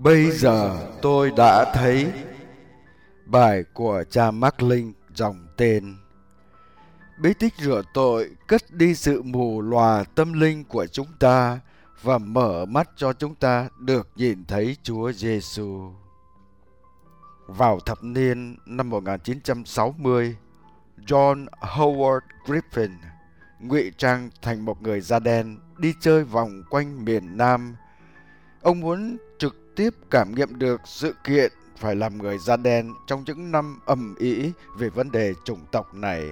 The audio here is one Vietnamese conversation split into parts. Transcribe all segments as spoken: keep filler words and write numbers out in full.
Bây giờ tôi đã thấy. Bài của cha Mác Linh, dòng tên. Bí tích rửa tội cất đi sự mù lòa tâm linh của chúng ta và mở mắt cho chúng ta được nhìn thấy Chúa Giêsu. Vào thập niên năm một nghìn chín trăm sáu mươi, John Howard Griffin ngụy trang thành một người da đen đi chơi vòng quanh miền Nam. Ông muốn trực tiếp cảm nghiệm được sự kiện phải làm người da đen trong những năm ầm ĩ về vấn đề chủng tộc này.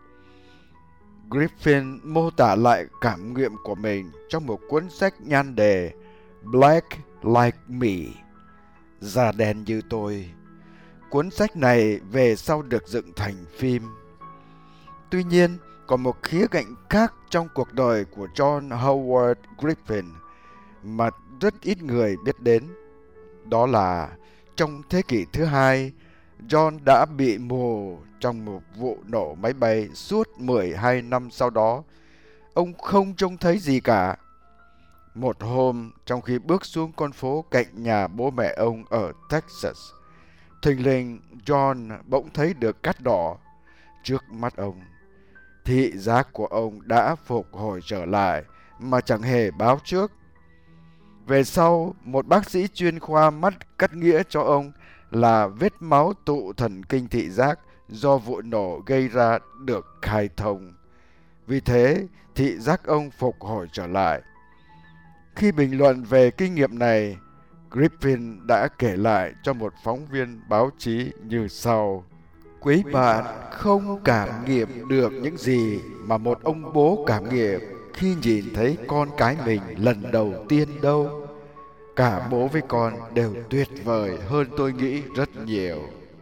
Griffin mô tả lại cảm nghiệm của mình trong một cuốn sách nhan đề Black Like Me, da đen như tôi. Cuốn sách này về sau được dựng thành phim. Tuy nhiên, còn một khía cạnh khác trong cuộc đời của John Howard Griffin mà rất ít người biết đến. Đó là trong thế kỷ thứ hai, John đã bị mù trong một vụ nổ máy bay suốt mười hai năm sau đó. Ông không trông thấy gì cả. Một hôm, trong khi bước xuống con phố cạnh nhà bố mẹ ông ở Texas, thình lình John bỗng thấy được cát đỏ trước mắt ông. Thị giác của ông đã phục hồi trở lại mà chẳng hề báo trước. Về sau, một bác sĩ chuyên khoa mắt cắt nghĩa cho ông là vết máu tụ thần kinh thị giác do vụ nổ gây ra được khai thông. Vì thế, thị giác ông phục hồi trở lại. Khi bình luận về kinh nghiệm này, Griffin đã kể lại cho một phóng viên báo chí như sau. Quý bạn không cảm nghiệm được những gì mà một ông bố cảm nghiệm khi nhìn thấy con cái mình lần đầu tiên đâu. Cả bố với con đều tuyệt vời hơn tôi nghĩ rất nhiều.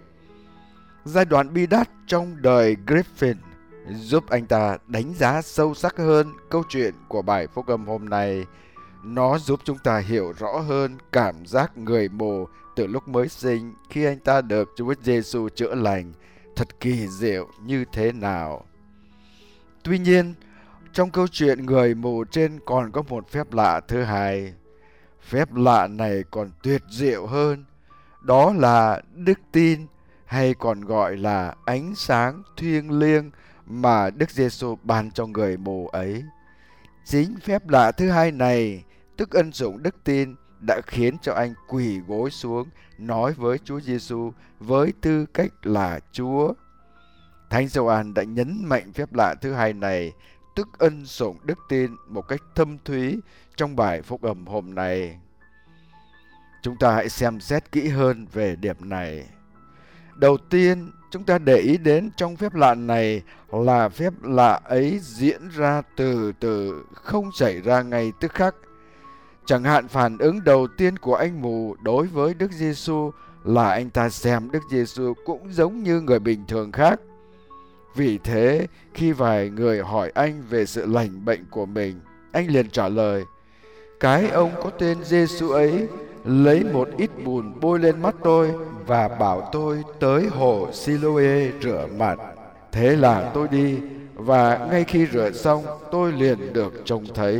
Giai đoạn bi đát trong đời Griffin giúp anh ta đánh giá sâu sắc hơn câu chuyện của bài phúc âm hôm nay. Nó giúp chúng ta hiểu rõ hơn cảm giác người mù từ lúc mới sinh khi anh ta được Chúa Giêsu chữa lành thật kỳ diệu như thế nào. Tuy nhiên, trong câu chuyện người mù trên còn có một phép lạ thứ hai. Phép lạ này còn tuyệt diệu hơn. Đó là đức tin, hay còn gọi là ánh sáng thiêng liêng mà Đức Giêsu ban cho người mù ấy. Chính phép lạ thứ hai này, tức ân sủng đức tin, đã khiến cho anh quỳ gối xuống nói với Chúa Giêsu với tư cách là Chúa. Thánh Gioan đã nhấn mạnh phép lạ thứ hai này, tức ân sủng đức tin, một cách thâm thúy trong bài phúc âm hôm nay. Chúng ta hãy xem xét kỹ hơn về điểm này. Đầu tiên, chúng ta để ý đến trong phép lạ này là phép lạ ấy diễn ra từ từ, không xảy ra ngay tức khắc. Chẳng hạn phản ứng đầu tiên của anh mù đối với Đức Giêsu là anh ta xem Đức Giêsu cũng giống như người bình thường khác. Vì thế, khi vài người hỏi anh về sự lành bệnh của mình, anh liền trả lời: cái ông có tên Giêsu ấy lấy một ít bùn bôi lên mắt tôi và bảo tôi tới hồ Siloe rửa mặt. Thế là tôi đi, và ngay khi rửa xong tôi liền được trông thấy.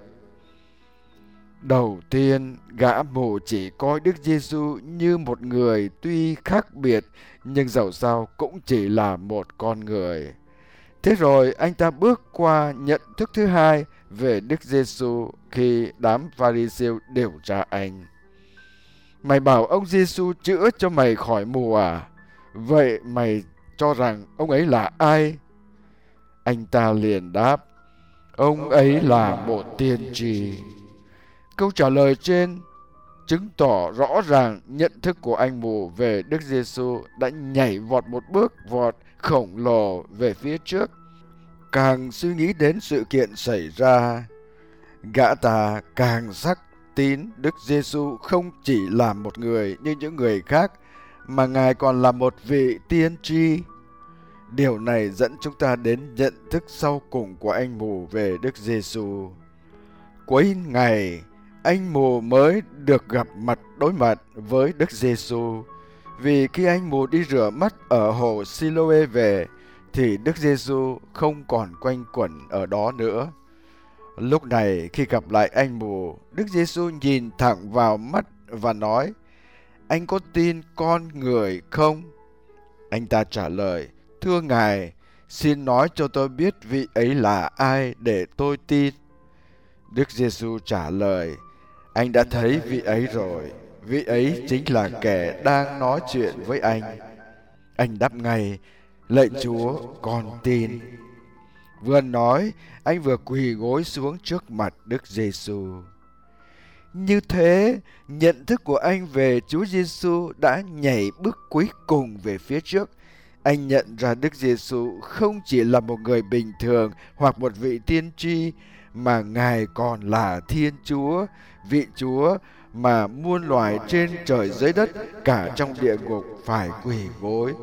Đầu tiên, gã mù chỉ coi Đức Giêsu như một người tuy khác biệt, nhưng dẫu sao cũng chỉ là một con người. Thế rồi anh ta bước qua nhận thức thứ hai về Đức Giêsu khi đám Pha-ri-siêu điều tra anh. Mày bảo ông Giêsu chữa cho mày khỏi mù à? Vậy mày cho rằng ông ấy là ai? Anh ta liền đáp: ông ấy là một tiên tri. Câu trả lời trên chứng tỏ rõ ràng nhận thức của anh mù về Đức Giêsu đã nhảy vọt một bước vọt khổng lồ về phía trước. Càng suy nghĩ đến sự kiện xảy ra, gã ta càng xác tín Đức Giêsu không chỉ là một người như những người khác, mà Ngài còn là một vị tiên tri. Điều này dẫn chúng ta đến nhận thức sau cùng của anh mù về Đức Giêsu. Cuối ngày, anh mù mới được gặp mặt đối mặt với Đức Giêsu. Vì khi anh mù đi rửa mắt ở hồ Siloe về, thì Đức Giêsu không còn quanh quẩn ở đó nữa. Lúc này, khi gặp lại anh mù, Đức Giêsu nhìn thẳng vào mắt và nói: anh có tin con người không? Anh ta trả lời, thưa Ngài, xin nói cho tôi biết vị ấy là ai để tôi tin. Đức Giêsu trả lời, anh đã thấy vị ấy rồi, vị ấy chính là kẻ đang nói chuyện với anh. Anh đáp ngay, lạy Chúa, con tin. Vừa nói, anh vừa quỳ gối xuống trước mặt Đức Giêsu. Như thế, nhận thức của anh về Chúa Giêsu đã nhảy bước cuối cùng về phía trước. Anh nhận ra Đức Giêsu không chỉ là một người bình thường hoặc một vị tiên tri, mà Ngài còn là Thiên Chúa, vị Chúa mà muôn loài trên trời dưới đất, cả trong địa ngục phải quỳ gối.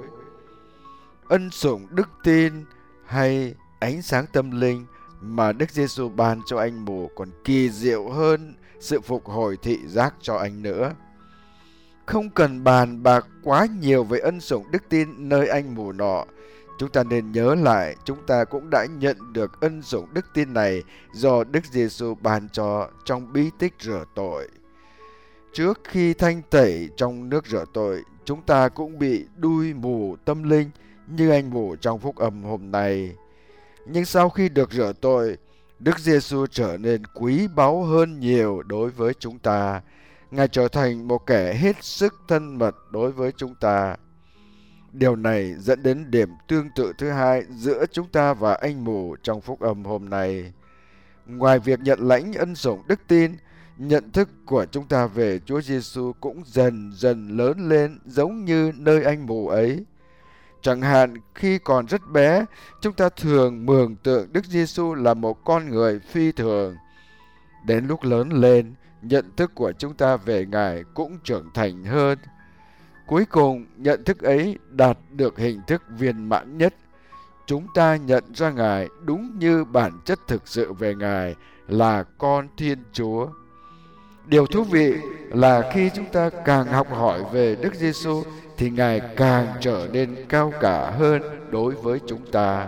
Ân sủng đức tin hay ánh sáng tâm linh mà Đức Giêsu ban cho anh mù còn kỳ diệu hơn sự phục hồi thị giác cho anh nữa. Không cần bàn bạc quá nhiều về ân sủng đức tin nơi anh mù nọ. Chúng ta nên nhớ lại chúng ta cũng đã nhận được ân sủng đức tin này do Đức Giêsu ban cho trong bí tích rửa tội. Trước khi thanh tẩy trong nước rửa tội, chúng ta cũng bị đui mù tâm linh như anh mù trong phúc âm hôm nay. Nhưng sau khi được rửa tội, Đức Giêsu trở nên quý báu hơn nhiều đối với chúng ta. Ngài trở thành một kẻ hết sức thân mật đối với chúng ta. Điều này dẫn đến điểm tương tự thứ hai giữa chúng ta và anh mù trong phúc âm hôm nay. Ngoài việc nhận lãnh ân sủng đức tin, nhận thức của chúng ta về Chúa Giêsu cũng dần dần lớn lên giống như nơi anh mù ấy. Chẳng hạn khi còn rất bé, chúng ta thường mường tượng Đức Giêsu là một con người phi thường. Đến lúc lớn lên, nhận thức của chúng ta về Ngài cũng trưởng thành hơn. Cuối cùng, nhận thức ấy đạt được hình thức viên mãn nhất. Chúng ta nhận ra Ngài đúng như bản chất thực sự về Ngài là con Thiên Chúa. Điều thú vị là khi chúng ta càng học hỏi về Đức Giêsu thì Ngài càng trở nên cao cả hơn đối với chúng ta.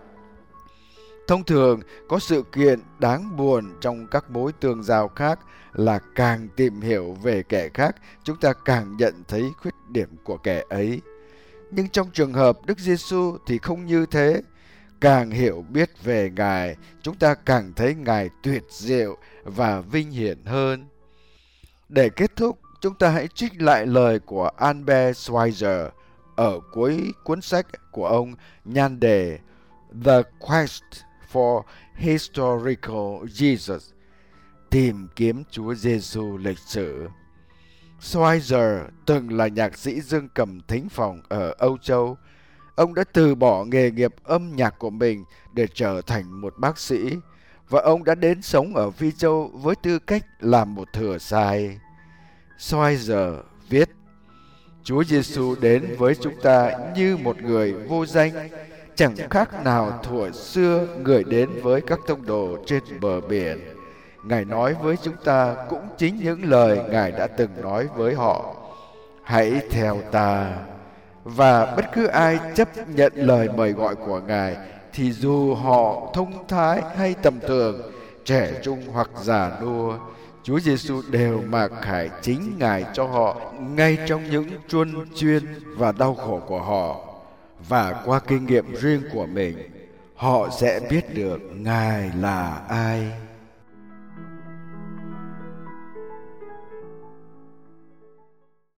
Thông thường, có sự kiện đáng buồn trong các mối tương giao khác là càng tìm hiểu về kẻ khác, chúng ta càng nhận thấy khuyết điểm của kẻ ấy. Nhưng trong trường hợp Đức Giêsu thì không như thế. Càng hiểu biết về Ngài, chúng ta càng thấy Ngài tuyệt diệu và vinh hiển hơn. Để kết thúc, chúng ta hãy trích lại lời của Albert Schweitzer ở cuối cuốn sách của ông nhan đề The Quest for Historical Jesus, tìm kiếm Chúa Giêsu lịch sử. Schweitzer từng là nhạc sĩ dương cầm thính phòng ở Âu Châu. Ông đã từ bỏ nghề nghiệp âm nhạc của mình để trở thành một bác sĩ, và ông đã đến sống ở Phi Châu với tư cách làm một thừa sai. Schweitzer viết, Chúa Giêsu đến với chúng ta như một người vô danh, chẳng khác nào thuở xưa người đến với các tông đồ trên bờ biển. Ngài nói với chúng ta cũng chính những lời Ngài đã từng nói với họ. Hãy theo ta. Và bất cứ ai chấp nhận lời mời gọi của Ngài thì dù họ thông thái hay tầm thường, trẻ trung hoặc già nua, Chúa Giêsu đều mặc khải chính Ngài cho họ ngay trong những truân chuyên và đau khổ của họ. Và qua kinh nghiệm riêng của mình, họ sẽ biết được Ngài là ai.